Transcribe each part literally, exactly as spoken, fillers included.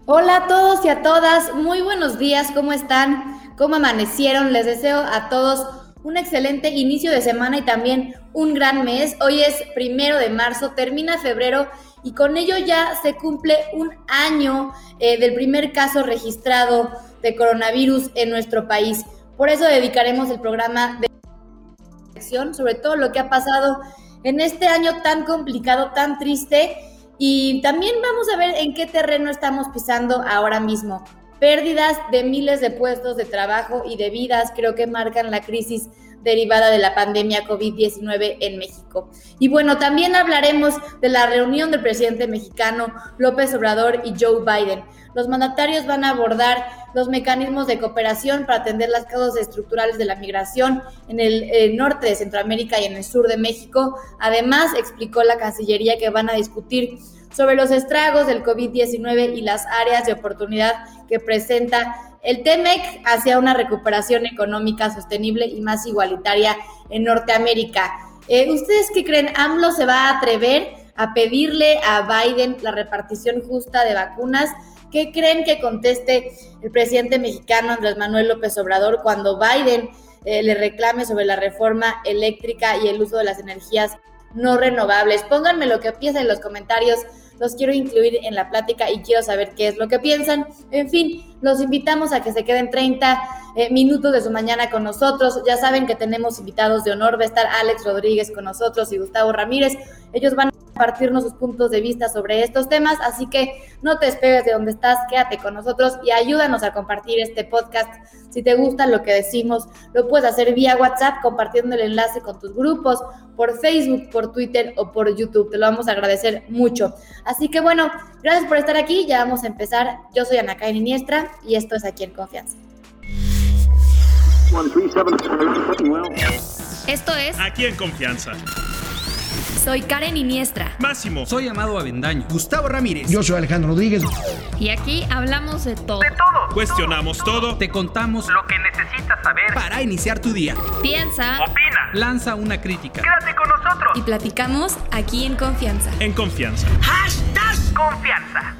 Hola a todos y a todas, muy buenos días, ¿cómo están? ¿Cómo amanecieron? Les deseo a todos un excelente inicio de semana y también un gran mes. Hoy es primero de marzo, termina febrero y con ello ya se cumple un año eh, del primer caso registrado de coronavirus en nuestro país. Por eso dedicaremos el programa de reflexión sobre todo lo que ha pasado en este año tan complicado, tan triste. Y también vamos a ver en qué terreno estamos pisando ahora mismo. Pérdidas de miles de puestos de trabajo y de vidas creo que marcan la crisis derivada de la pandemia covid diecinueve en México. Y bueno, también hablaremos de la reunión del presidente mexicano López Obrador y Joe Biden. Los mandatarios van a abordar los mecanismos de cooperación para atender las causas estructurales de la migración en el, el norte de Centroamérica y en el sur de México. Además, explicó la Cancillería que van a discutir sobre los estragos del covid diecinueve y las áreas de oportunidad que presenta el TEMEC hacia una recuperación económica sostenible y más igualitaria en Norteamérica. Eh, ¿Ustedes qué creen? ¿AMLO se va a atrever a pedirle a Biden la repartición justa de vacunas? ¿Qué creen que conteste el presidente mexicano Andrés Manuel López Obrador cuando Biden eh, le reclame sobre la reforma eléctrica y el uso de las energías no renovables? Pónganme lo que piensan en los comentarios, los quiero incluir en la plática y quiero saber qué es lo que piensan. En fin, los invitamos a que se queden treinta eh, minutos de su mañana con nosotros. Ya saben que tenemos invitados de honor, va a estar Alex Rodríguez con nosotros y Gustavo Ramírez. Ellos van a compartirnos sus puntos de vista sobre estos temas, así que no te despegues de donde estás, quédate con nosotros y ayúdanos a compartir este podcast. Si te gusta lo que decimos, lo puedes hacer vía WhatsApp compartiendo el enlace con tus grupos, por Facebook, por Twitter o por YouTube. Te lo vamos a agradecer mucho. Así que bueno, gracias por estar aquí, ya vamos a empezar. Yo soy Ana Karen Iniestra y esto es Aquí en Confianza. Esto es Aquí en Confianza. Soy Karen Iniestra. Máximo. Soy Amado Avendaño. Gustavo Ramírez. Yo soy Alejandro Rodríguez. Y aquí hablamos de todo. De todo. Cuestionamos todo. Te contamos lo que necesitas saber Para iniciar tu día. Piensa. Opina. Lanza una crítica. Quédate con nosotros. Y platicamos aquí en Confianza. En Confianza. Hashtag Confianza.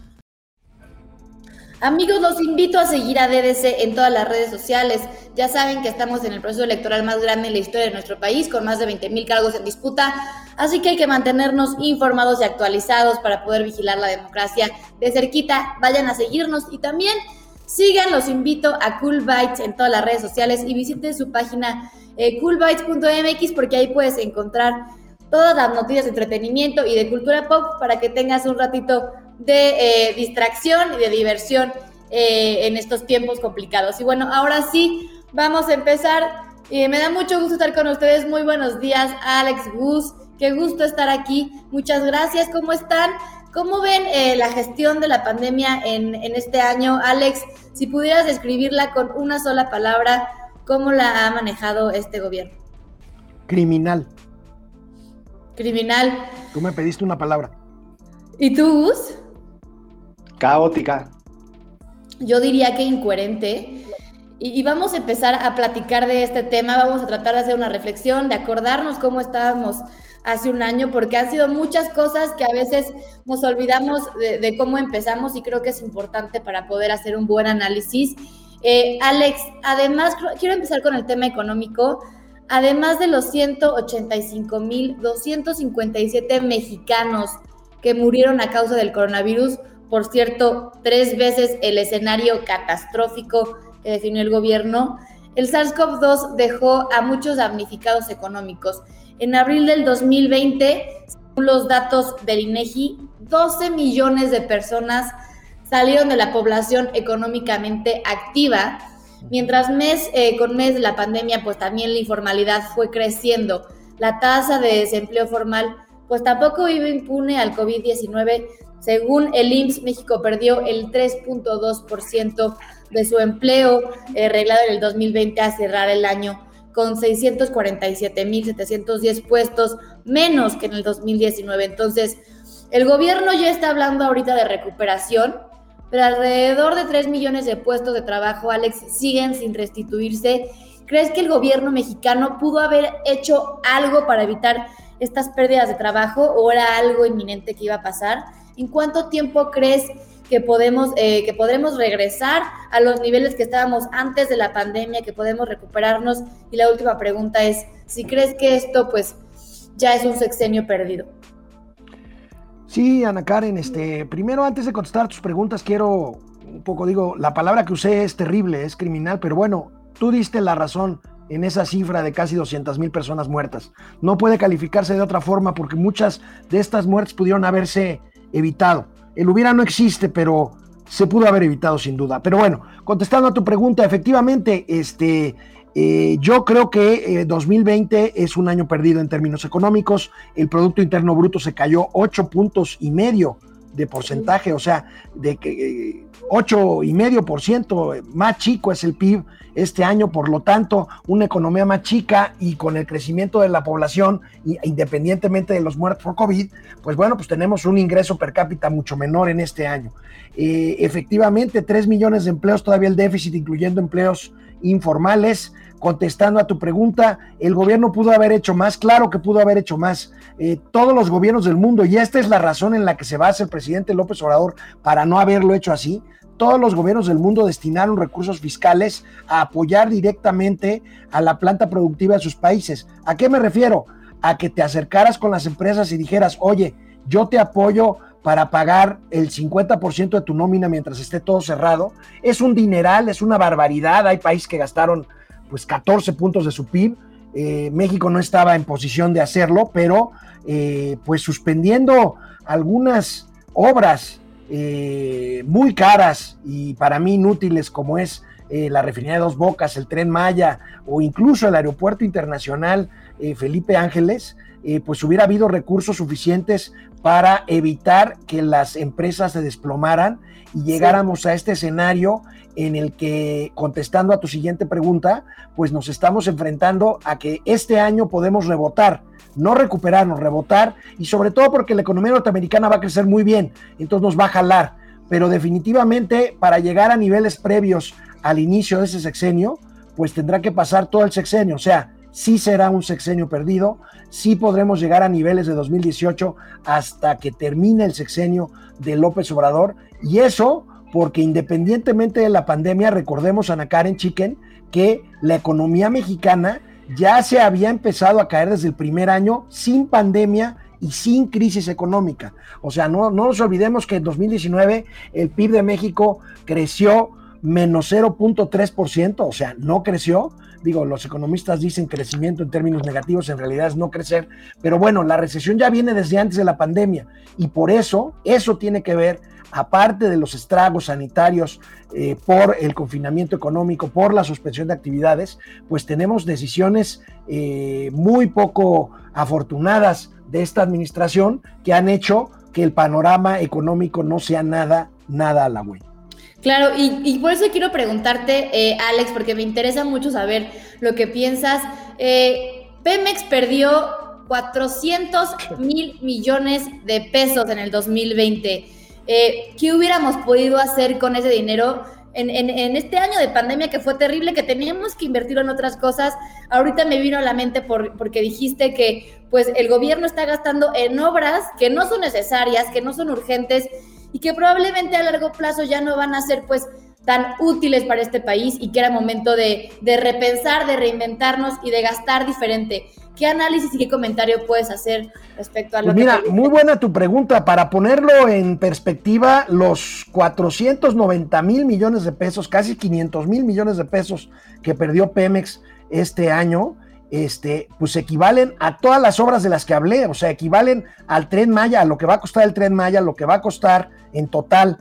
Amigos, los invito a seguir a D D C en todas las redes sociales. Ya saben que estamos en el proceso electoral más grande en la historia de nuestro país, con más de veinte mil cargos en disputa, así que hay que mantenernos informados y actualizados para poder vigilar la democracia de cerquita. Vayan a seguirnos y también sigan, los invito a Cool Bytes en todas las redes sociales y visiten su página eh, cool bytes punto m x porque ahí puedes encontrar todas las noticias de entretenimiento y de cultura pop para que tengas un ratito de eh, distracción y de diversión eh, en estos tiempos complicados. Y bueno, ahora sí, vamos a empezar. Eh, me da mucho gusto estar con ustedes. Muy buenos días, Alex, Gus. Qué gusto estar aquí. Muchas gracias. ¿Cómo están? ¿Cómo ven eh, la gestión de la pandemia en, en este año? Alex, si pudieras describirla con una sola palabra, ¿cómo la ha manejado este gobierno? Criminal. Criminal. Tú me pediste una palabra. ¿Y tú, Gus? Caótica. Yo diría que incoherente. Y, y vamos a empezar a platicar de este tema. Vamos a tratar de hacer una reflexión, de acordarnos cómo estábamos hace un año, porque han sido muchas cosas que a veces nos olvidamos de, de cómo empezamos y creo que es importante para poder hacer un buen análisis. Eh, Alex, además, quiero empezar con el tema económico. Además de los ciento ochenta y cinco mil doscientos cincuenta y siete mexicanos que murieron a causa del coronavirus, por cierto, tres veces el escenario catastrófico que definió el gobierno, el SARS-CoV dos dejó a muchos damnificados económicos. En abril del dos mil veinte, según los datos del INEGI, doce millones de personas salieron de la población económicamente activa, mientras mes eh, con mes la pandemia, pues también la informalidad fue creciendo. La tasa de desempleo formal pues tampoco iba impune al covid diecinueve. Según el I M S S, México perdió el tres punto dos por ciento de su empleo eh, reglado en el dos mil veinte a cerrar el año con seiscientos cuarenta y siete mil setecientos diez puestos menos que en el dos mil diecinueve. Entonces, el gobierno ya está hablando ahorita de recuperación, pero alrededor de tres millones de puestos de trabajo, Alex, siguen sin restituirse. ¿Crees que el gobierno mexicano pudo haber hecho algo para evitar estas pérdidas de trabajo o era algo inminente que iba a pasar? ¿En cuánto tiempo crees que podemos, eh, que podremos regresar a los niveles que estábamos antes de la pandemia, que podemos recuperarnos. Y la última pregunta es, si crees que esto pues ya es un sexenio perdido. Sí, Ana Karen, este, primero antes de contestar tus preguntas quiero un poco, digo, la palabra que usé es terrible, es criminal, pero bueno, tú diste la razón en esa cifra de casi doscientas mil personas muertas. No puede calificarse de otra forma porque muchas de estas muertes pudieron haberse evitado. El hubiera no existe, pero se pudo haber evitado sin duda. Pero bueno, contestando a tu pregunta, efectivamente, este, eh, yo creo que eh, dos mil veinte es un año perdido en términos económicos. El Producto Interno Bruto se cayó ocho puntos y medio de porcentaje, o sea, de que eh, ocho y medio por ciento más chico es el P I B este año, por lo tanto, una economía más chica y con el crecimiento de la población, y, independientemente de los muertos por COVID, pues bueno, pues tenemos un ingreso per cápita mucho menor en este año. Eh, efectivamente, tres millones de empleos, todavía el déficit, incluyendo empleos informales. Contestando a tu pregunta, ¿el gobierno pudo haber hecho más? Claro que pudo haber hecho más. Eh, todos los gobiernos del mundo, y esta es la razón en la que se basa el presidente López Obrador para no haberlo hecho así, todos los gobiernos del mundo destinaron recursos fiscales a apoyar directamente a la planta productiva de sus países. ¿A qué me refiero? A que te acercaras con las empresas y dijeras, oye, yo te apoyo para pagar el cincuenta por ciento de tu nómina mientras esté todo cerrado. Es un dineral, es una barbaridad. Hay países que gastaron pues catorce puntos de su P I B. Eh, México no estaba en posición de hacerlo, pero eh, pues suspendiendo algunas obras eh, muy caras y para mí inútiles, como es eh, la refinería de Dos Bocas, el Tren Maya o incluso el Aeropuerto Internacional eh, Felipe Ángeles, eh, pues hubiera habido recursos suficientes para evitar que las empresas se desplomaran y llegáramos sí. a este escenario en el que, contestando a tu siguiente pregunta, pues nos estamos enfrentando a que este año podemos rebotar, no recuperarnos, rebotar, y sobre todo porque la economía norteamericana va a crecer muy bien, entonces nos va a jalar, pero definitivamente para llegar a niveles previos al inicio de ese sexenio, pues tendrá que pasar todo el sexenio, o sea, sí será un sexenio perdido, sí podremos llegar a niveles de dos mil dieciocho hasta que termine el sexenio de López Obrador, y eso porque independientemente de la pandemia, recordemos, Ana Karen Chicken, que la economía mexicana ya se había empezado a caer desde el primer año sin pandemia y sin crisis económica. O sea, no, no nos olvidemos que en dos mil diecinueve el P I B de México creció menos cero punto tres por ciento, o sea, no creció. Digo, los economistas dicen crecimiento en términos negativos, en realidad es no crecer, pero bueno, la recesión ya viene desde antes de la pandemia y por eso, eso tiene que ver, aparte de los estragos sanitarios eh, por el confinamiento económico, por la suspensión de actividades, pues tenemos decisiones eh, muy poco afortunadas de esta administración que han hecho que el panorama económico no sea nada, nada halagüeño. Claro, y, y por eso quiero preguntarte, eh, Alex, porque me interesa mucho saber lo que piensas. Eh, Pemex perdió cuatrocientos mil millones de pesos en el dos mil veinte. Eh, ¿Qué hubiéramos podido hacer con ese dinero en, en, en este año de pandemia que fue terrible, que teníamos que invertirlo en otras cosas? Ahorita me vino a la mente por, porque dijiste que pues, el gobierno está gastando en obras que no son necesarias, que no son urgentes, y que probablemente a largo plazo ya no van a ser pues tan útiles para este país y que era momento de, de repensar, de reinventarnos y de gastar diferente. ¿Qué análisis y qué comentario puedes hacer respecto a lo pues que... Mira, muy buena tu pregunta. Para ponerlo en perspectiva, los cuatrocientos noventa mil millones de pesos, casi quinientos mil millones de pesos que perdió Pemex este año, este, pues equivalen a todas las obras de las que hablé, o sea, equivalen al Tren Maya, a lo que va a costar el Tren Maya, lo que va a costar en total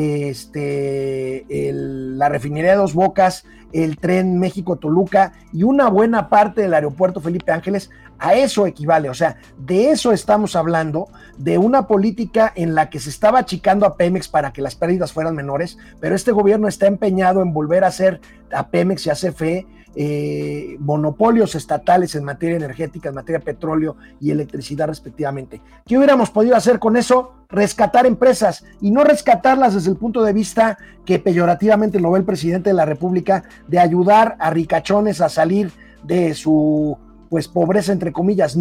este, el, la refinería de Dos Bocas, el Tren México-Toluca y una buena parte del Aeropuerto Felipe Ángeles. A eso equivale, o sea, de eso estamos hablando, de una política en la que se estaba achicando a Pemex para que las pérdidas fueran menores, pero este gobierno está empeñado en volver a hacer a Pemex y a C F E Eh, monopolios estatales en materia energética, en materia de petróleo y electricidad respectivamente. ¿Qué hubiéramos podido hacer con eso? Rescatar empresas, y no rescatarlas desde el punto de vista que peyorativamente lo ve el presidente de la República, de ayudar a ricachones a salir de su pues pobreza entre comillas, no,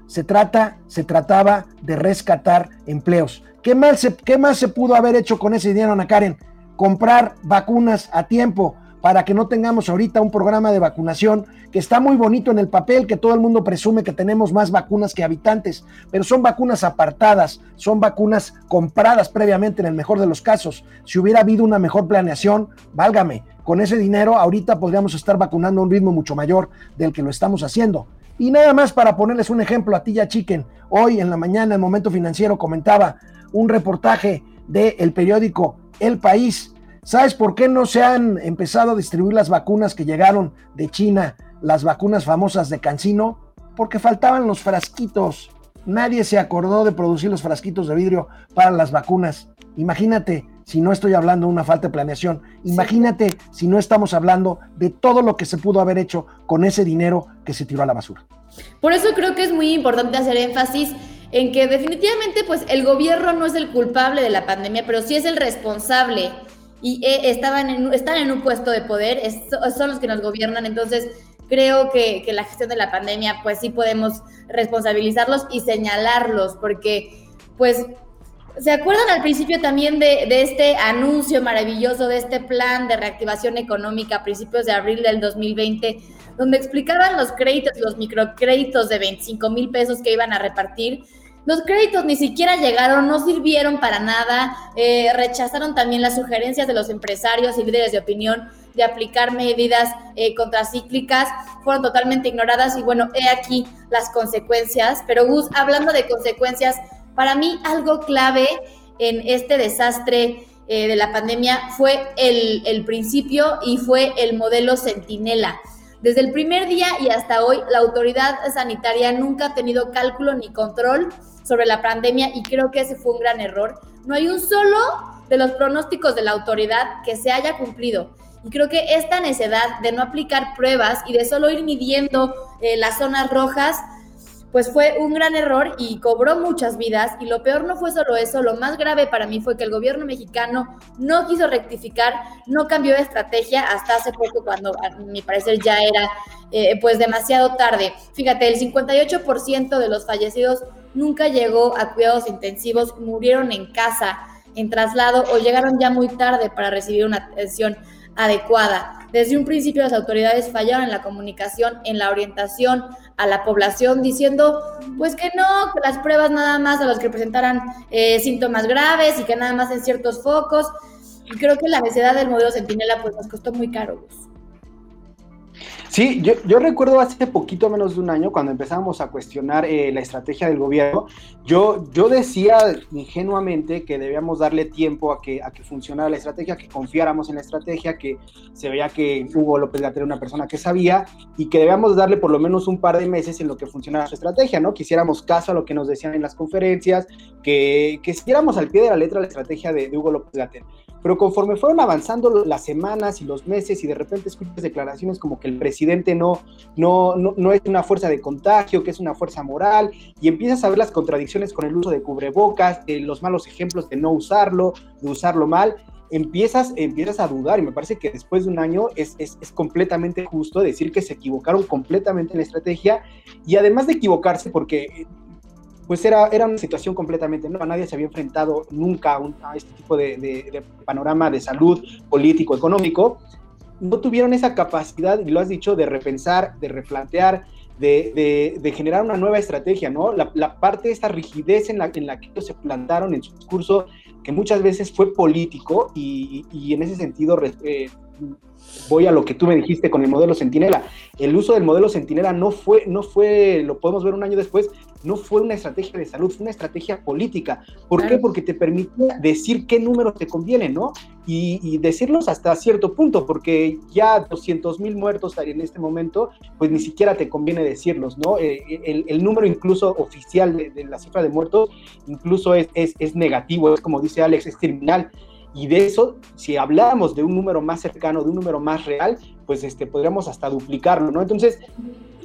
se trata, se trataba de rescatar empleos. ¿Qué más se, qué más se pudo haber hecho con ese dinero, Ana Karen? Comprar vacunas a tiempo para que no tengamos ahorita un programa de vacunación que está muy bonito en el papel, que todo el mundo presume que tenemos más vacunas que habitantes, pero son vacunas apartadas, son vacunas compradas previamente en el mejor de los casos. Si hubiera habido una mejor planeación, válgame, con ese dinero ahorita podríamos estar vacunando a un ritmo mucho mayor del que lo estamos haciendo. Y nada más para ponerles un ejemplo a ti ya, Chiquen, hoy en la mañana, en Momento Financiero, comentaba un reportaje del periódico El País. ¿Sabes por qué no se han empezado a distribuir las vacunas que llegaron de China, las vacunas famosas de CanSino? Porque faltaban los frasquitos. Nadie se acordó de producir los frasquitos de vidrio para las vacunas. Imagínate si no estoy hablando de una falta de planeación. Imagínate sí. si no estamos hablando de todo lo que se pudo haber hecho con ese dinero que se tiró a la basura. Por eso creo que es muy importante hacer énfasis en que definitivamente pues el gobierno no es el culpable de la pandemia, pero sí es el responsable. Y eh, estaban en, están en un puesto de poder, es, son los que nos gobiernan, entonces creo que, que la gestión de la pandemia, pues sí podemos responsabilizarlos y señalarlos, porque pues, ¿se acuerdan al principio también de, de este anuncio maravilloso, de este plan de reactivación económica a principios de abril del dos mil veinte, donde explicaban los créditos, los microcréditos de veinticinco mil pesos que iban a repartir? Los créditos ni siquiera llegaron, no sirvieron para nada, eh, rechazaron también las sugerencias de los empresarios y líderes de opinión de aplicar medidas eh, contracíclicas, fueron totalmente ignoradas y bueno, he aquí las consecuencias. Pero Gus, hablando de consecuencias, para mí algo clave en este desastre eh, de la pandemia fue el, el principio y fue el modelo Centinela. Desde el primer día y hasta hoy, la autoridad sanitaria nunca ha tenido cálculo ni control sobre la pandemia y creo que ese fue un gran error. No hay un solo de los pronósticos de la autoridad que se haya cumplido. Y creo que esta necedad de no aplicar pruebas y de solo ir midiendo eh, las zonas rojas, pues fue un gran error y cobró muchas vidas. Y lo peor no fue solo eso, lo más grave para mí fue que el gobierno mexicano no quiso rectificar, no cambió de estrategia hasta hace poco, cuando a mi parecer ya era eh, pues demasiado tarde. Fíjate, el cincuenta y ocho por ciento de los fallecidos nunca llegó a cuidados intensivos, murieron en casa, en traslado o llegaron ya muy tarde para recibir una atención adecuada. Desde un principio las autoridades fallaron en la comunicación, en la orientación a la población, diciendo pues que no, que las pruebas nada más a los que presentaran eh, síntomas graves y que nada más en ciertos focos. Y creo que la necedad del modelo Centinela pues nos costó muy caro. Sí, yo, yo recuerdo hace poquito menos de un año, cuando empezábamos a cuestionar eh, la estrategia del gobierno, yo, yo decía ingenuamente que debíamos darle tiempo a que, a que funcionara la estrategia, que confiáramos en la estrategia, que se veía que Hugo López-Gatell era una persona que sabía y que debíamos darle por lo menos un par de meses en lo que funcionara su estrategia, ¿no? Que hiciéramos caso a lo que nos decían en las conferencias, que, que siguiéramos al pie de la letra la estrategia de, de Hugo López-Gatell. Pero conforme fueron avanzando las semanas y los meses y de repente escuchas declaraciones como que el presidente no, no, no, no es una fuerza de contagio, que es una fuerza moral, y empiezas a ver las contradicciones con el uso de cubrebocas, eh, los malos ejemplos de no usarlo, de usarlo mal, empiezas, empiezas a dudar, y me parece que después de un año es, es, es completamente justo decir que se equivocaron completamente en la estrategia, y además de equivocarse porque... pues era, era una situación completamente nueva, nadie se había enfrentado nunca a, un, a este tipo de, de, de panorama de salud, político, económico, no tuvieron esa capacidad, y lo has dicho, de repensar, de replantear, de, de, de generar una nueva estrategia, ¿no? La, la parte de esta rigidez en la, en la que ellos se plantaron en su discurso, que muchas veces fue político, y, y en ese sentido... Eh, voy a lo que tú me dijiste con el modelo Centinela. El uso del modelo Centinela no fue, no fue, lo podemos ver un año después, no fue una estrategia de salud, fue una estrategia política. ¿Por claro. qué? Porque te permitía decir qué números te convienen, ¿no? Y, y decirlos hasta cierto punto, porque ya doscientos mil muertos en este momento, pues ni siquiera te conviene decirlos, ¿no? Eh, el, el número incluso oficial de, de la cifra de muertos, incluso es, es, es negativo, es como dice Alex, es criminal. Y de eso, si hablamos de un número más cercano, de un número más real, pues este, podríamos hasta duplicarlo, ¿no? Entonces,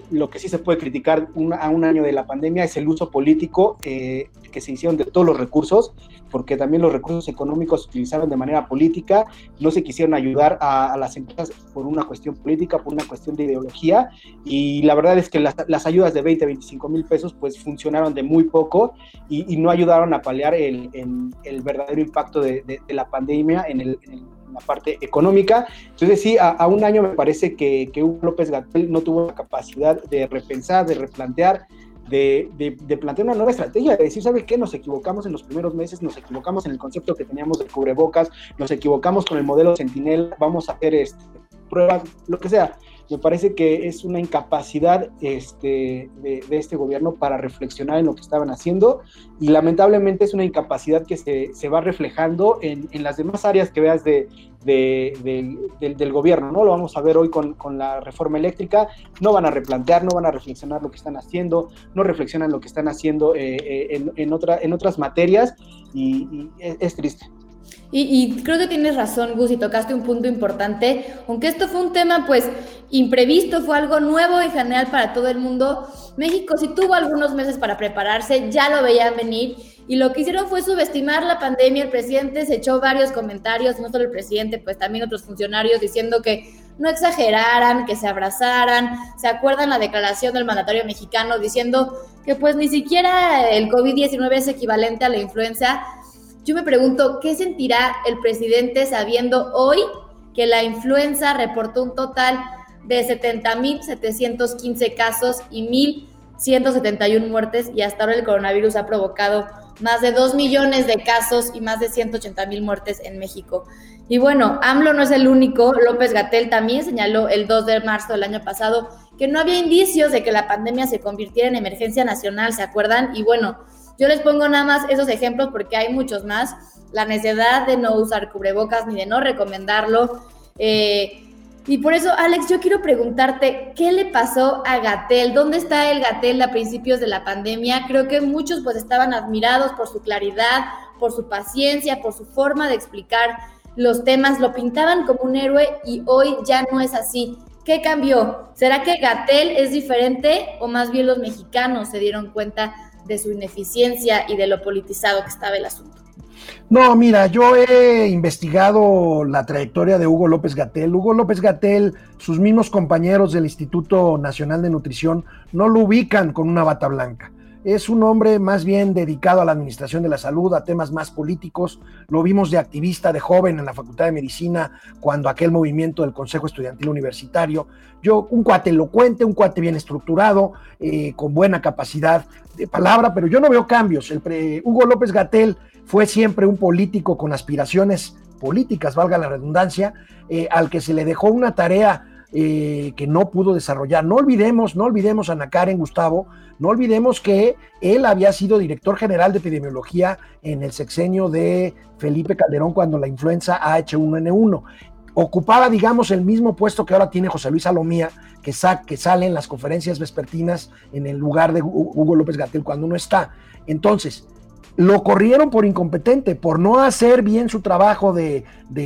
lo que sí se puede criticar un, a un año de la pandemia es el uso político eh, que se hicieron de todos los recursos, porque también los recursos económicos se utilizaron de manera política, no se quisieron ayudar a, a las empresas por una cuestión política, por una cuestión de ideología, y la verdad es que las, las ayudas de veinte, veinticinco mil pesos pues funcionaron de muy poco y, y no ayudaron a paliar el, el, el verdadero impacto de, de, de la pandemia en el, en el la parte económica. Entonces sí, a, a un año me parece que, que Hugo López-Gatell no tuvo la capacidad de repensar, de replantear, de, de, de plantear una nueva estrategia, de decir, ¿sabe qué? Nos equivocamos en los primeros meses, nos equivocamos en el concepto que teníamos de cubrebocas, nos equivocamos con el modelo Sentinel, vamos a hacer este, pruebas, lo que sea. Me parece que es una incapacidad este, de, de este gobierno para reflexionar en lo que estaban haciendo, y lamentablemente es una incapacidad que se, se va reflejando en, en las demás áreas que veas de, de, de, de, del gobierno, ¿no? Lo vamos a ver hoy con, con la reforma eléctrica. No van a replantear, no van a reflexionar lo que están haciendo, no reflexionan lo que están haciendo eh, eh, en, en, otra, en otras materias, y, y es, es triste. Y, y creo que tienes razón, Gus, y tocaste un punto importante. Aunque esto fue un tema, pues, imprevisto, fue algo nuevo en general para todo el mundo, México sí tuvo algunos meses para prepararse, ya lo veían venir, y lo que hicieron fue subestimar la pandemia. El presidente se echó varios comentarios, no solo el presidente, pues también otros funcionarios, diciendo que no exageraran, que se abrazaran. ¿Se acuerdan la declaración del mandatario mexicano diciendo que pues ni siquiera el covid diecinueve es equivalente a la influenza? Yo me pregunto, ¿qué sentirá el presidente sabiendo hoy que la influenza reportó un total de setenta mil setecientos quince casos y mil ciento setenta y una muertes, y hasta ahora el coronavirus ha provocado más de dos millones de casos y más de ciento ochenta mil muertes en México? Y bueno, AMLO no es el único. López-Gatell también señaló el dos de marzo del año pasado que no había indicios de que la pandemia se convirtiera en emergencia nacional, ¿se acuerdan? Y bueno, yo les pongo nada más esos ejemplos porque hay muchos más. La necesidad de no usar cubrebocas ni de no recomendarlo. Eh, y por eso, Alex, yo quiero preguntarte, ¿qué le pasó a Gatell? ¿Dónde está el Gatell a principios de la pandemia? Creo que muchos pues estaban admirados por su claridad, por su paciencia, por su forma de explicar los temas. Lo pintaban como un héroe y hoy ya no es así. ¿Qué cambió? ¿Será que Gatell es diferente o más bien los mexicanos se dieron cuenta de su ineficiencia y de lo politizado que estaba el asunto? No, mira, yo he investigado la trayectoria de Hugo López-Gatell. Hugo López-Gatell, sus mismos compañeros del Instituto Nacional de Nutrición no lo ubican con una bata blanca. Es un hombre más bien dedicado a la administración de la salud, a temas más políticos. Lo vimos de activista, de joven en la Facultad de Medicina, cuando aquel movimiento del Consejo Estudiantil Universitario. Yo, un cuate elocuente, un cuate bien estructurado, eh, con buena capacidad de palabra, pero yo no veo cambios. El pre, Hugo López-Gatell fue siempre un político con aspiraciones políticas, valga la redundancia, eh, al que se le dejó una tarea Eh, que no pudo desarrollar. No olvidemos, no olvidemos a Ana Karen, Gustavo, no olvidemos que él había sido director general de epidemiología en el sexenio de Felipe Calderón cuando la influenza H uno N uno. Ocupaba, digamos, el mismo puesto que ahora tiene José Luis Salomía, que, sa- que sale en las conferencias vespertinas en el lugar de Hugo López-Gatell cuando no está. Entonces, lo corrieron por incompetente, por no hacer bien su trabajo de...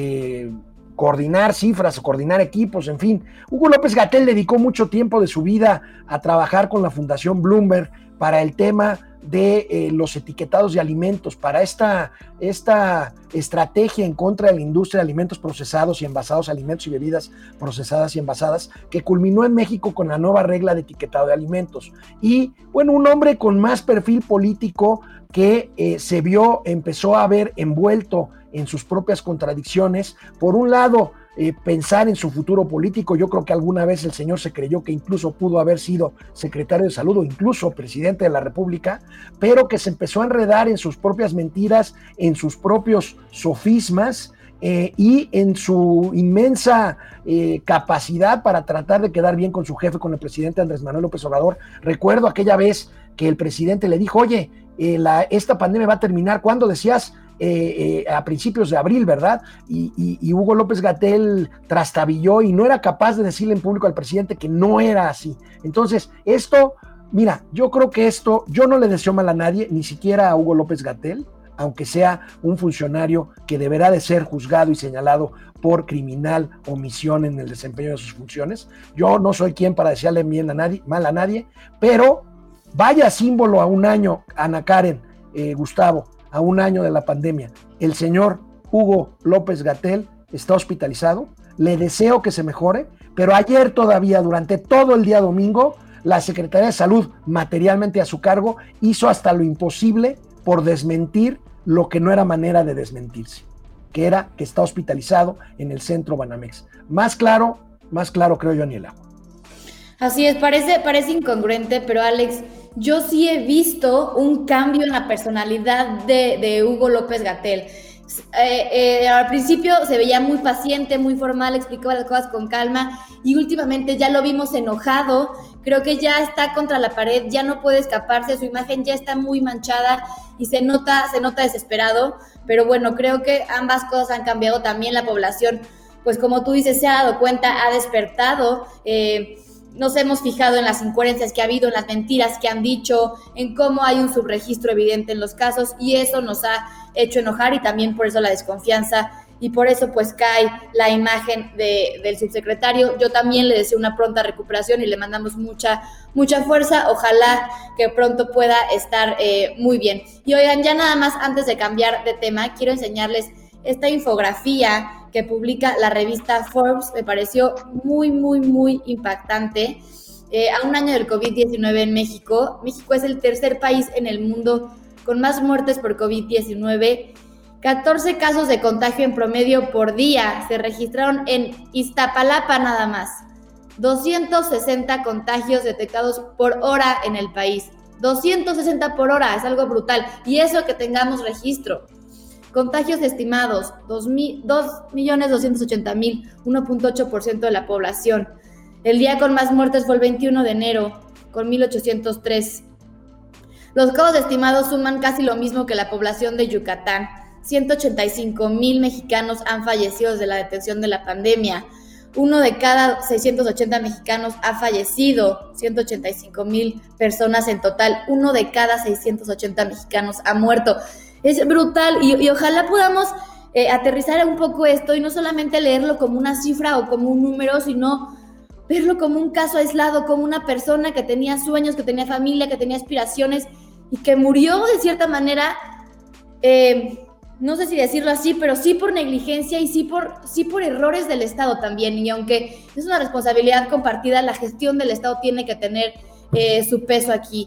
de coordinar cifras, coordinar equipos, en fin. Hugo López-Gatell dedicó mucho tiempo de su vida a trabajar con la Fundación Bloomberg para el tema de eh, los etiquetados de alimentos, para esta, esta estrategia en contra de la industria de alimentos procesados y envasados, alimentos y bebidas procesadas y envasadas, que culminó en México con la nueva regla de etiquetado de alimentos. Y, bueno, un hombre con más perfil político que eh, se vio, empezó a ver envuelto en sus propias contradicciones. Por un lado, eh, pensar en su futuro político. Yo creo que alguna vez el señor se creyó que incluso pudo haber sido secretario de salud o incluso presidente de la República, pero que se empezó a enredar en sus propias mentiras, en sus propios sofismas, eh, y en su inmensa eh, capacidad para tratar de quedar bien con su jefe, con el presidente Andrés Manuel López Obrador. Recuerdo aquella vez que el presidente le dijo, oye, eh, la, esta pandemia va a terminar, ¿cuándo decías? Eh, eh, a principios de abril, ¿verdad? Y, y, y Hugo López-Gatell trastabilló y no era capaz de decirle en público al presidente que no era así. Entonces, esto, mira, yo creo que esto, yo no le deseo mal a nadie, ni siquiera a Hugo López-Gatell. aunque sea un funcionario que deberá de ser juzgado y señalado por criminal omisión en el desempeño de sus funciones. Yo no soy quien para desearle bien a nadie, mal a nadie, pero vaya símbolo a un año, Ana Karen, eh, Gustavo, a un año de la pandemia. El señor Hugo López-Gatell está hospitalizado, le deseo que se mejore, pero ayer todavía, durante todo el día domingo, la Secretaría de Salud, materialmente a su cargo, hizo hasta lo imposible por desmentir lo que no era manera de desmentirse, que era que está hospitalizado en el centro Banamex. Más claro, más claro creo yo ni el agua. Así es, parece, parece incongruente, pero Alex, yo sí he visto un cambio en la personalidad de, de Hugo López-Gatell. Eh, eh, al principio se veía muy paciente, muy formal, explicaba las cosas con calma y últimamente ya lo vimos enojado. Creo que ya está contra la pared, ya no puede escaparse, su imagen ya está muy manchada y se nota, se nota desesperado, pero bueno, creo que ambas cosas han cambiado. También la población, pues como tú dices, se ha dado cuenta, ha despertado, eh, nos hemos fijado en las incoherencias que ha habido, en las mentiras que han dicho, en cómo hay un subregistro evidente en los casos y eso nos ha hecho enojar y también por eso la desconfianza y por eso pues cae la imagen de, del subsecretario. Yo también le deseo una pronta recuperación y le mandamos mucha, mucha fuerza, ojalá que pronto pueda estar eh, muy bien. Y oigan, ya nada más antes de cambiar de tema, quiero enseñarles esta infografía que publica la revista Forbes, me pareció muy, muy, muy impactante. Eh, a un año del covid diecinueve en México, México es el tercer país en el mundo con más muertes por covid diecinueve. catorce casos de contagio en promedio por día se registraron en Iztapalapa nada más. doscientos sesenta contagios detectados por hora en el país. doscientos sesenta por hora, es algo brutal. Y eso que tengamos registro. Contagios estimados, dos millones doscientos ochenta mil, uno punto ocho por ciento de la población. El día con más muertes fue el veintiuno de enero, con mil ochocientos tres. Los casos estimados suman casi lo mismo que la población de Yucatán. ciento ochenta y cinco mil mexicanos han fallecido desde la detección de la pandemia. Uno de cada seiscientos ochenta mexicanos ha fallecido, ciento ochenta y cinco mil personas en total. Uno de cada seiscientos ochenta mexicanos ha muerto. Es brutal y, y ojalá podamos eh, aterrizar un poco esto y no solamente leerlo como una cifra o como un número, sino verlo como un caso aislado, como una persona que tenía sueños, que tenía familia, que tenía aspiraciones y que murió de cierta manera, eh, no sé si decirlo así, pero sí por negligencia y sí por, sí por errores del Estado también. Y aunque es una responsabilidad compartida, la gestión del Estado tiene que tener eh, su peso aquí.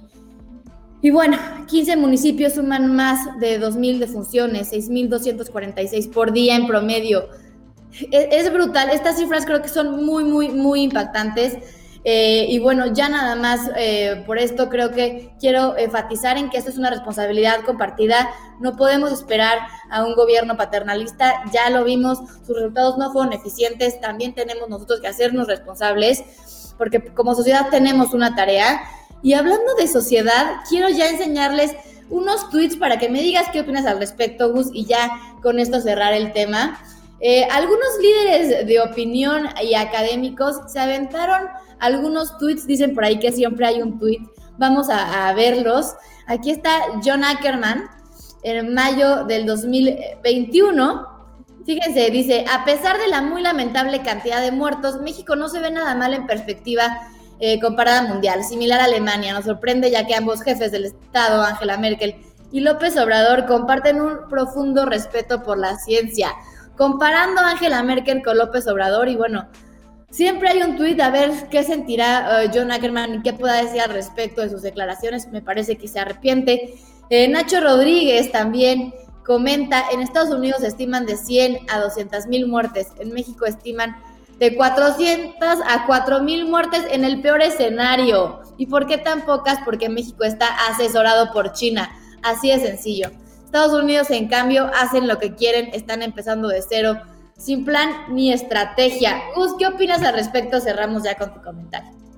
Y bueno, quince municipios suman más de dos mil defunciones, seis mil doscientos cuarenta y seis por día en promedio. Es, es brutal, estas cifras creo que son muy, muy, muy impactantes. Eh, y bueno, ya nada más eh, por esto creo que quiero enfatizar en que esto es una responsabilidad compartida. No podemos esperar a un gobierno paternalista, ya lo vimos, sus resultados no fueron eficientes, también tenemos nosotros que hacernos responsables, porque como sociedad tenemos una tarea. Y hablando de sociedad, quiero ya enseñarles unos tweets para que me digas qué opinas al respecto, Gus, y ya con esto cerrar el tema. Eh, algunos líderes de opinión y académicos se aventaron algunos tweets, dicen por ahí que siempre hay un tweet, vamos a, a verlos. Aquí está John Ackerman, en mayo del dos mil veintiuno, fíjense, dice, a pesar de la muy lamentable cantidad de muertos, México no se ve nada mal en perspectiva eh, comparada mundial, similar a Alemania. Nos sorprende ya que ambos jefes del Estado, Angela Merkel y López Obrador, comparten un profundo respeto por la ciencia. Comparando a Angela Merkel con López Obrador, y bueno, siempre hay un tuit a ver qué sentirá uh, John Ackerman y qué pueda decir al respecto de sus declaraciones. Me parece que se arrepiente. Eh, Nacho Rodríguez también comenta, en Estados Unidos se estiman de cien a doscientas mil muertes, en México estiman de cuatrocientas a cuatro mil muertes en el peor escenario. ¿Y por qué tan pocas? Porque México está asesorado por China, así de sencillo. Estados Unidos, en cambio, hacen lo que quieren, están empezando de cero, sin plan ni estrategia. Gus, ¿qué opinas al respecto? Cerramos ya con tu comentario.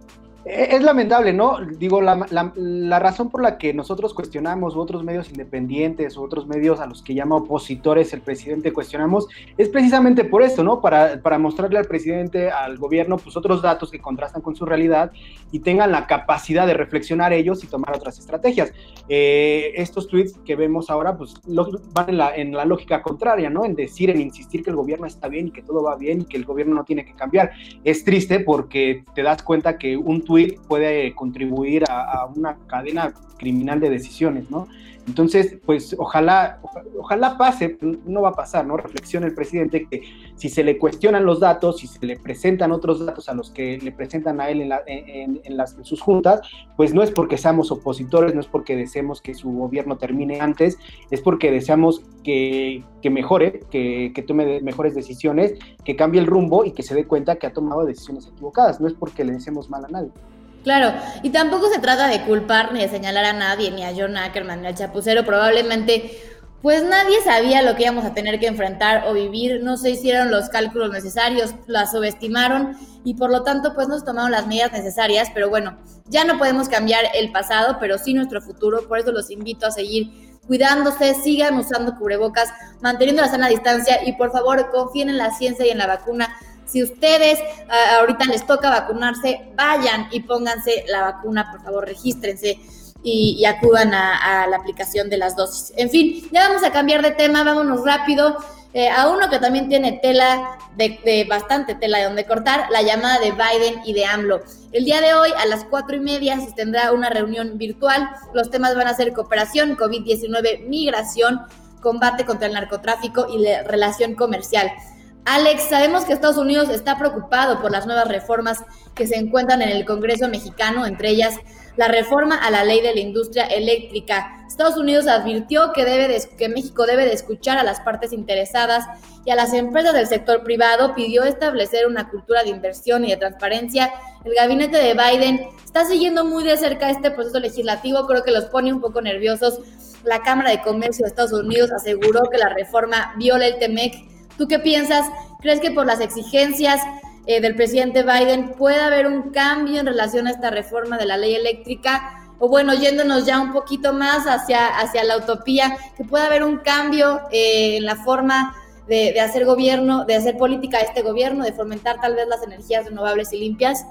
Es lamentable, ¿no? Digo, la, la, la razón por la que nosotros cuestionamos, u otros medios independientes, u otros medios a los que llama opositores el presidente cuestionamos, es precisamente por esto, ¿no? Para, para mostrarle al presidente, al gobierno, pues otros datos que contrastan con su realidad y tengan la capacidad de reflexionar ellos y tomar otras estrategias. Eh, estos tweets que vemos ahora, pues lo, van en la, en la lógica contraria, ¿no? En decir, en insistir que el gobierno está bien y que todo va bien y que el gobierno no tiene que cambiar. Es triste porque te das cuenta que un tweet puede contribuir a, a una cadena criminal de decisiones, ¿no? Entonces, pues ojalá, ojalá pase, no va a pasar, ¿no? Reflexiona el presidente que si se le cuestionan los datos, si se le presentan otros datos a los que le presentan a él en, la, en, en, las, en sus juntas, pues no es porque seamos opositores, no es porque deseemos que su gobierno termine antes, es porque deseamos que, que mejore, que, que tome mejores decisiones, que cambie el rumbo y que se dé cuenta que ha tomado decisiones equivocadas, no es porque le deseemos mal a nadie. Claro, y tampoco se trata de culpar ni de señalar a nadie, ni a John Ackerman, ni al Chapucero. Probablemente, pues nadie sabía lo que íbamos a tener que enfrentar o vivir, no se hicieron los cálculos necesarios, la subestimaron y por lo tanto, pues no se tomaron las medidas necesarias. Pero bueno, ya no podemos cambiar el pasado, pero sí nuestro futuro. Por eso los invito a seguir cuidándose, sigan usando cubrebocas, manteniendo la sana distancia y por favor confíen en la ciencia y en la vacuna. Si ustedes uh, ahorita les toca vacunarse, vayan y pónganse la vacuna, por favor, regístrense y, y acudan a, a la aplicación de las dosis. En fin, ya vamos a cambiar de tema, vámonos rápido eh, a uno que también tiene tela, de, de bastante tela de donde cortar, la llamada de Biden y de AMLO. El día de hoy a las cuatro y media se tendrá una reunión virtual, los temas van a ser cooperación, covid diecinueve, migración, combate contra el narcotráfico y la relación comercial. Alex, sabemos que Estados Unidos está preocupado por las nuevas reformas que se encuentran en el Congreso mexicano, entre ellas la reforma a la ley de la industria eléctrica. Estados Unidos advirtió que, debe de, que México debe de escuchar a las partes interesadas y a las empresas del sector privado, pidió establecer una cultura de inversión y de transparencia. El gabinete de Biden está siguiendo muy de cerca este proceso legislativo, creo que los pone un poco nerviosos. La Cámara de Comercio de Estados Unidos aseguró que la reforma viola el TEMEC. ¿Tú qué piensas? ¿Crees que por las exigencias eh, del presidente Biden puede haber un cambio en relación a esta reforma de la ley eléctrica? O bueno, yéndonos ya un poquito más hacia, hacia la utopía, que puede haber un cambio eh, en la forma de, de hacer gobierno, de hacer política de este gobierno, de fomentar tal vez las energías renovables y limpias.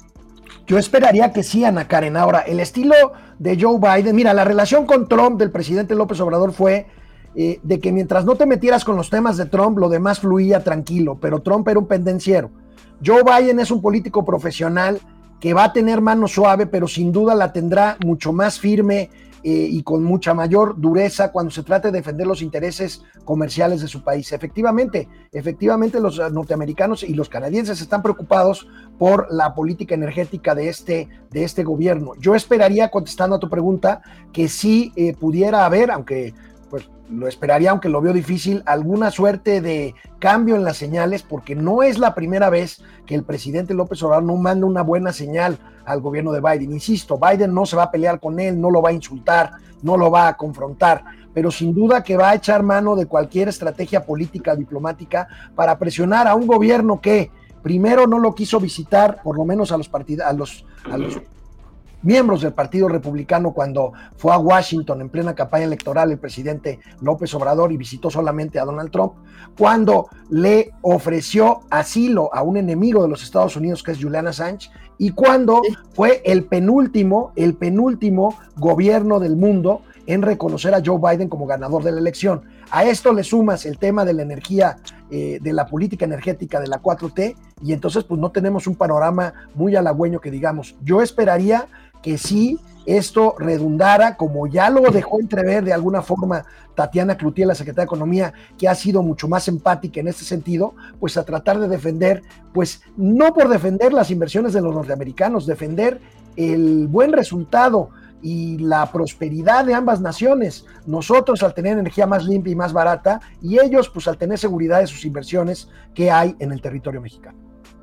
Yo esperaría que sí, Ana Karen. Ahora, el estilo de Joe Biden, mira, la relación con Trump del presidente López Obrador fue Eh, de que mientras no te metieras con los temas de Trump, lo demás fluía tranquilo, pero Trump era un pendenciero. Joe Biden es un político profesional que va a tener mano suave, pero sin duda la tendrá mucho más firme eh, y con mucha mayor dureza cuando se trate de defender los intereses comerciales de su país. Efectivamente, efectivamente los norteamericanos y los canadienses están preocupados por la política energética de este, de este gobierno. Yo esperaría, contestando a tu pregunta, que sí eh, pudiera haber, aunque pues lo esperaría, aunque lo veo difícil, alguna suerte de cambio en las señales, porque no es la primera vez que el presidente López Obrador no manda una buena señal al gobierno de Biden. Insisto, Biden no se va a pelear con él, no lo va a insultar, no lo va a confrontar, pero sin duda que va a echar mano de cualquier estrategia política, diplomática, para presionar a un gobierno que primero no lo quiso visitar, por lo menos a los partidos, a los, a los miembros del Partido Republicano cuando fue a Washington en plena campaña electoral el presidente López Obrador y visitó solamente a Donald Trump, cuando le ofreció asilo a un enemigo de los Estados Unidos que es Julian Assange, y cuando fue el penúltimo, el penúltimo gobierno del mundo en reconocer a Joe Biden como ganador de la elección. A esto le sumas el tema de la energía, eh, de la política energética de la cuatro T, y entonces pues no tenemos un panorama muy halagüeño que digamos. Yo esperaría que sí esto redundara, como ya lo dejó entrever de alguna forma Tatiana Cloutier, la secretaria de Economía, que ha sido mucho más empática en este sentido, pues a tratar de defender, pues no por defender las inversiones de los norteamericanos, defender el buen resultado y la prosperidad de ambas naciones, nosotros al tener energía más limpia y más barata, y ellos pues al tener seguridad de sus inversiones que hay en el territorio mexicano.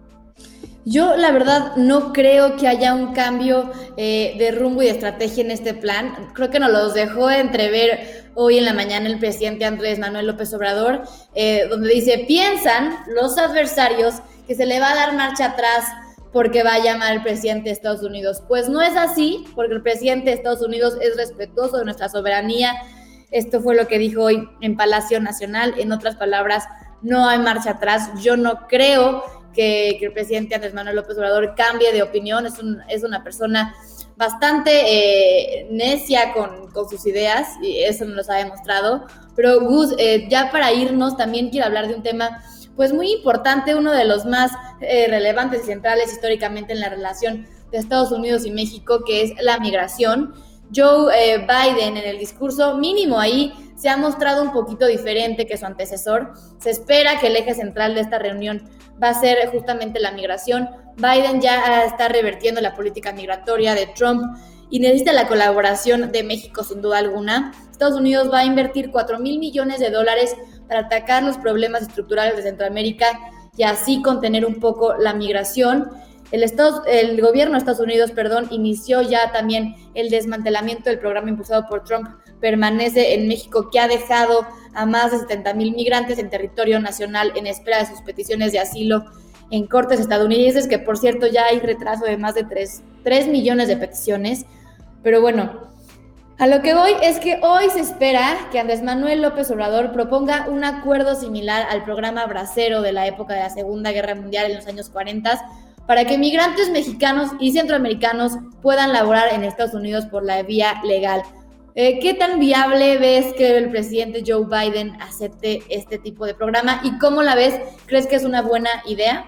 Yo, la verdad, no creo que haya un cambio eh, de rumbo y de estrategia en este plan. Creo que nos los dejó entrever hoy en la mañana el presidente Andrés Manuel López Obrador, eh, donde dice, piensan los adversarios que se le va a dar marcha atrás porque vaya mal el presidente de Estados Unidos. Pues no es así, porque el presidente de Estados Unidos es respetuoso de nuestra soberanía. Esto fue lo que dijo hoy en Palacio Nacional. En otras palabras, no hay marcha atrás. Yo no creo que, que el presidente Andrés Manuel López Obrador cambie de opinión. Es, un, es una persona bastante eh, necia con, con sus ideas, y eso nos ha demostrado. Pero Gus, eh, ya para irnos, también quiero hablar de un tema pues muy importante, uno de los más eh, relevantes y centrales históricamente en la relación de Estados Unidos y México, que es la migración. Joe eh, Biden, en el discurso mínimo ahí, se ha mostrado un poquito diferente que su antecesor. Se espera que el eje central de esta reunión va a ser justamente la migración. Biden ya está revertiendo la política migratoria de Trump y necesita la colaboración de México sin duda alguna. Estados Unidos va a invertir cuatro mil millones de dólares para atacar los problemas estructurales de Centroamérica y así contener un poco la migración. El, Estados, el gobierno de Estados Unidos, perdón, inició ya también el desmantelamiento del programa impulsado por Trump Permanece en México, que ha dejado a más de setenta mil migrantes en territorio nacional en espera de sus peticiones de asilo en cortes estadounidenses, que por cierto ya hay retraso de más de tres millones de peticiones. Pero bueno, a lo que voy es que hoy se espera que Andrés Manuel López Obrador proponga un acuerdo similar al programa Bracero de la época de la Segunda Guerra Mundial en los años cuarenta, para que migrantes mexicanos y centroamericanos puedan laborar en Estados Unidos por la vía legal. Eh, ¿Qué tan viable ves que el presidente Joe Biden acepte este tipo de programa y cómo la ves? ¿Crees que es una buena idea?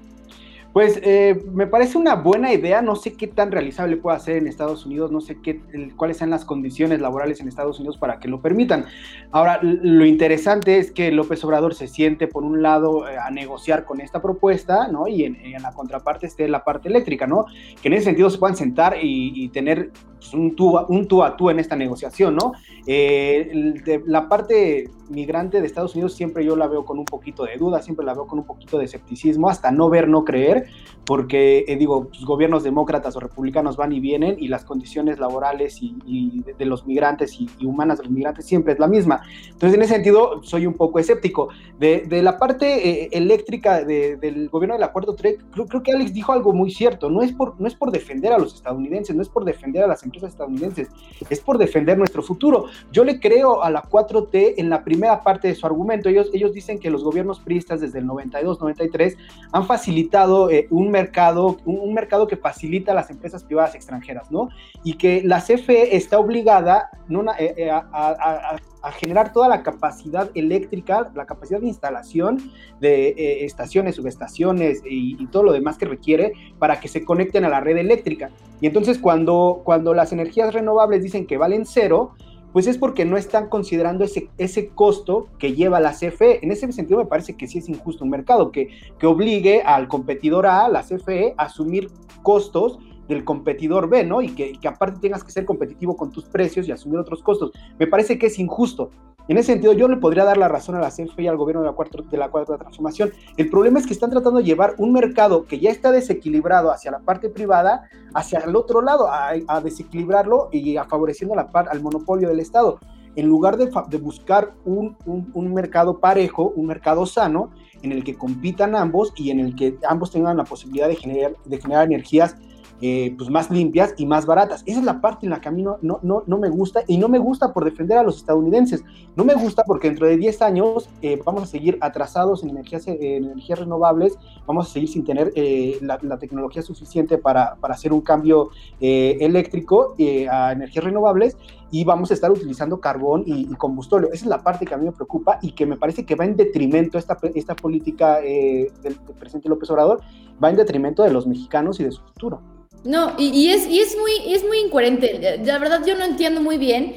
Pues eh, me parece una buena idea, no sé qué tan realizable pueda ser en Estados Unidos, no sé qué, el, cuáles sean las condiciones laborales en Estados Unidos para que lo permitan. Ahora, lo interesante es que López Obrador se siente, por un lado, eh, a negociar con esta propuesta, ¿no? Y en, en la contraparte esté la parte eléctrica, ¿no? Que en ese sentido se puedan sentar y, y tener pues, un, tú, un tú a tú en esta negociación, ¿no? Eh, el, de, la parte migrante de Estados Unidos siempre yo la veo con un poquito de duda, siempre la veo con un poquito de escepticismo, hasta no ver, no creer, porque eh, digo, pues, gobiernos demócratas o republicanos van y vienen y las condiciones laborales y, y de, de los migrantes y, y humanas de los migrantes siempre es la misma. Entonces, en ese sentido, soy un poco escéptico. De, de la parte eh, eléctrica de, del gobierno del Acuerdo tres, creo, creo que Alex dijo algo muy cierto, no es, por, no es por defender a los estadounidenses, no es por defender a las empresas estadounidenses, es por defender nuestro futuro. Yo le creo a la cuatro T en la primera parte de su argumento. Ellos, ellos dicen que los gobiernos priistas desde el noventa y dos noventa y tres han facilitado eh, un mercado, un, un mercado que facilita a las empresas privadas extranjeras, ¿no? Y que la C F E está obligada no, eh, eh, a, a, a, a generar toda la capacidad eléctrica, la capacidad de instalación de eh, estaciones, subestaciones y, y todo lo demás que requiere para que se conecten a la red eléctrica. Y entonces cuando, cuando las energías renovables dicen que valen cero, pues es porque no están considerando ese, ese costo que lleva la C F E. En ese sentido me parece que sí es injusto un mercado, que, que obligue al competidor A, la C F E, a asumir costos del competidor B, ¿no? Y que, que aparte tengas que ser competitivo con tus precios y asumir otros costos. Me parece que es injusto. En ese sentido, yo le podría dar la razón a la C F E y al gobierno de la cuarta, de la cuarta transformación. El problema es que están tratando de llevar un mercado que ya está desequilibrado hacia la parte privada, hacia el otro lado, a, a desequilibrarlo y a favoreciendo la par, al monopolio del Estado. En lugar de, de buscar un, un, un mercado parejo, un mercado sano, en el que compitan ambos y en el que ambos tengan la posibilidad de generar, de generar energías Eh, pues más limpias y más baratas. Esa es la parte en la que a mí no, no, no, no me gusta, y no me gusta por defender a los estadounidenses, no me gusta porque dentro de diez años eh, vamos a seguir atrasados en energías, eh, en energías renovables, vamos a seguir sin tener eh, la, la tecnología suficiente para, para hacer un cambio eh, eléctrico eh, a energías renovables, y vamos a estar utilizando carbón y, y combustible. Esa es la parte que a mí me preocupa y que me parece que va en detrimento esta, esta política eh, del, del presidente López Obrador, va en detrimento de los mexicanos y de su futuro. No, y, y, es, y es, muy, es muy incoherente. La verdad, yo no entiendo muy bien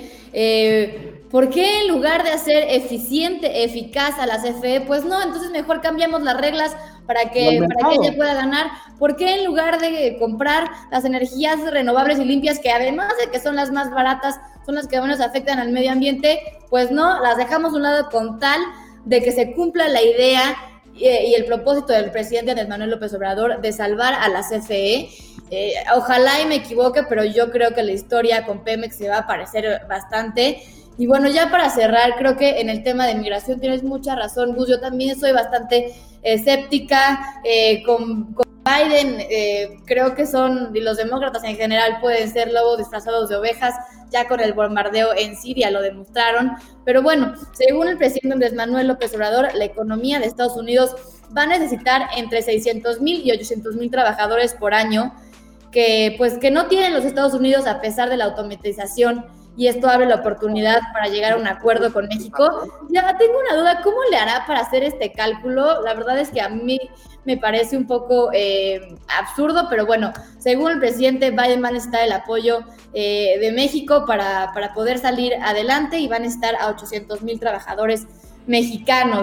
eh, por qué en lugar de hacer eficiente, eficaz a la C F E, pues no, entonces mejor cambiamos las reglas para que, para que ella pueda ganar. ¿Por qué en lugar de comprar las energías renovables y limpias, que además de que son las más baratas, son las que menos afectan al medio ambiente, pues no, las dejamos a un lado con tal de que se cumpla la idea y, y el propósito del presidente Andrés Manuel López Obrador de salvar a la C F E? Eh, ojalá y me equivoque, pero yo creo que la historia con Pemex se va a parecer bastante. Y bueno, ya para cerrar, creo que en el tema de migración tienes mucha razón, Gus. Yo también soy bastante escéptica eh, con, con Biden, eh, creo que son, y los demócratas en general pueden ser lobos disfrazados de ovejas, ya con el bombardeo en Siria lo demostraron, pero bueno, según el presidente Andrés Manuel López Obrador, la economía de Estados Unidos va a necesitar entre seiscientos mil y ochocientos mil trabajadores por año, que pues que no tienen los Estados Unidos a pesar de la automatización, y esto abre la oportunidad para llegar a un acuerdo con México. Ya tengo una duda, ¿cómo le hará para hacer este cálculo? La verdad es que a mí me parece un poco eh, absurdo, pero bueno, según el presidente, Biden va a necesitar el apoyo eh, de México para, para poder salir adelante, y van a necesitar a ochocientos mil trabajadores mexicanos.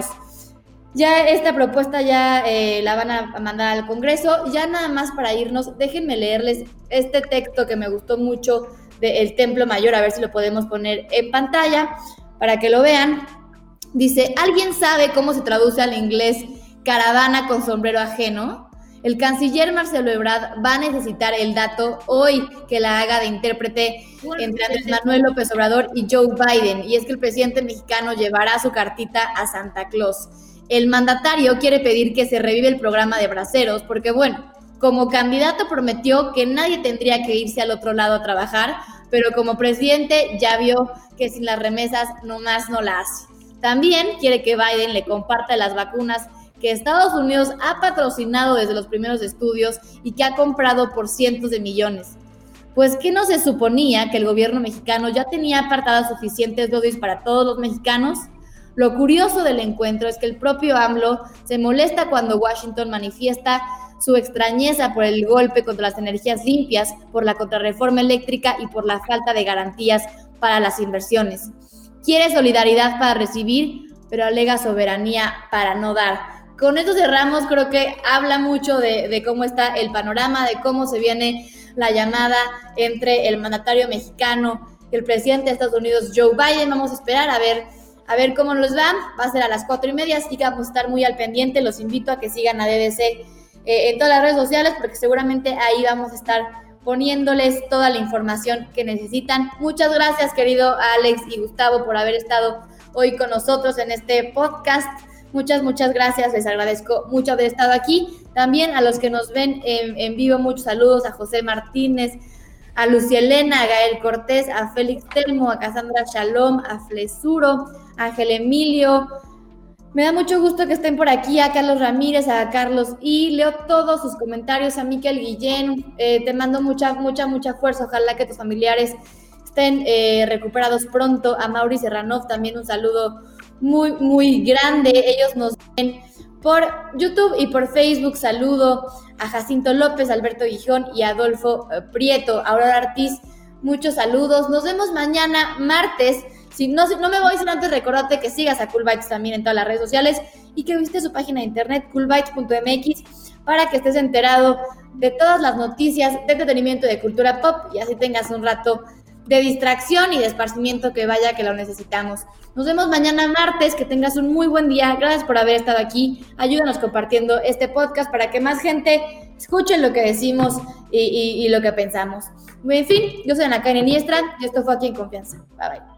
Ya esta propuesta ya eh, la van a mandar al Congreso. Ya nada más para irnos, déjenme leerles este texto que me gustó mucho del Templo Mayor, a ver si lo podemos poner en pantalla para que lo vean. Dice, ¿alguien sabe cómo se traduce al inglés caravana con sombrero ajeno? El canciller Marcelo Ebrard va a necesitar el dato hoy que la haga de intérprete entre Andrés Manuel López Obrador y Joe Biden, y es que el presidente mexicano llevará su cartita a Santa Claus. El mandatario quiere pedir que se revive el programa de braceros, porque bueno, como candidato prometió que nadie tendría que irse al otro lado a trabajar, pero como presidente ya vio que sin las remesas nomás no la hace. También quiere que Biden le comparta las vacunas que Estados Unidos ha patrocinado desde los primeros estudios y que ha comprado por cientos de millones. Pues ¿qué no se suponía que el gobierno mexicano ya tenía apartadas suficientes dosis para todos los mexicanos? Lo curioso del encuentro es que el propio AMLO se molesta cuando Washington manifiesta su extrañeza por el golpe contra las energías limpias, por la contrarreforma eléctrica y por la falta de garantías para las inversiones. Quiere solidaridad para recibir, pero alega soberanía para no dar. Con esto cerramos, creo que habla mucho de, de cómo está el panorama, de cómo se viene la llamada entre el mandatario mexicano y el presidente de Estados Unidos, Joe Biden. Vamos a esperar a ver, a ver cómo nos va. Va a ser a las cuatro y media, así que vamos a estar muy al pendiente. Los invito a que sigan a D D C eh, en todas las redes sociales, porque seguramente ahí vamos a estar poniéndoles toda la información que necesitan. Muchas gracias, querido Alex y Gustavo, por haber estado hoy con nosotros en este podcast. Muchas, muchas gracias. Les agradezco mucho haber estado aquí. También a los que nos ven en, en vivo, muchos saludos a José Martínez, a Lucielena, a Gael Cortés, a Félix Telmo, a Cassandra Shalom, a Flesuro, a Ángel Emilio. Me da mucho gusto que estén por aquí, a Carlos Ramírez, a Carlos, y leo todos sus comentarios, a Miquel Guillén. Eh, te mando mucha, mucha, mucha fuerza. Ojalá que tus familiares estén eh, recuperados pronto. A Mauri Serranov también un saludo muy, muy grande. Ellos nos ven por YouTube y por Facebook. Saludo a Jacinto López, Alberto Guijón y Adolfo eh, Prieto. Aurora Ortiz, muchos saludos. Nos vemos mañana, martes. Si no, si no me voy sin antes recordarte que sigas a Cool Bites también en todas las redes sociales y que visite su página de internet cool bites punto m x para que estés enterado de todas las noticias de entretenimiento y de cultura pop, y así tengas un rato de distracción y de esparcimiento, que vaya que lo necesitamos. Nos vemos mañana martes, que tengas un muy buen día. Gracias por haber estado aquí. Ayúdanos compartiendo este podcast para que más gente escuche lo que decimos y, y, y lo que pensamos. En fin, yo soy Ana Karen Iniestra y esto fue Aquí en Confianza. Bye bye.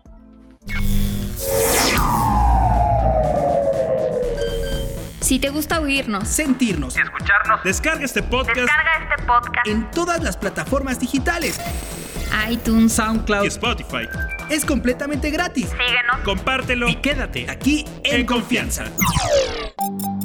Si te gusta oírnos, sentirnos, Y escucharnos. Descarga este podcast Descarga este podcast. en todas las plataformas digitales. iTunes, SoundCloud. y Spotify. Es completamente gratis. Síguenos. Compártelo Y quédate Aquí en en confianza. confianza.